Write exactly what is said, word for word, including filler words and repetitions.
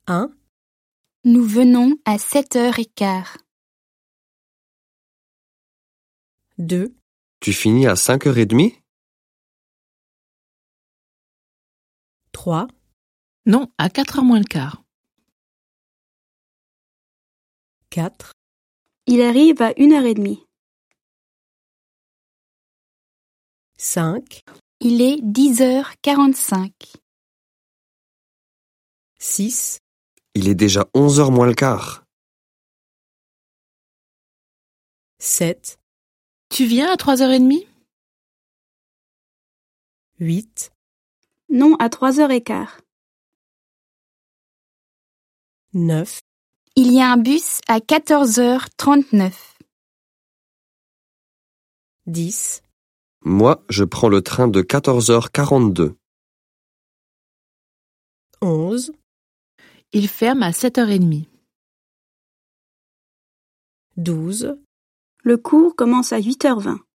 un. Nous venons à sept heures quinze. deux. Tu finis à cinq heures trente? trois. Non, à quatre heures moins le quart. quatre. Il arrive à une heure trente. cinq. Il est dix heures quarante-cinq. six. Il est déjà onze heures moins le quart. sept. Tu viens à trois heures trente? huit. Non, à trois heures quinze. neuf. Il y a un bus à quatorze heures trente-neuf. dix. Moi, je prends le train de quatorze heures quarante-deux. onze. Il ferme à sept heures trente. douze. Le cours commence à huit heures vingt.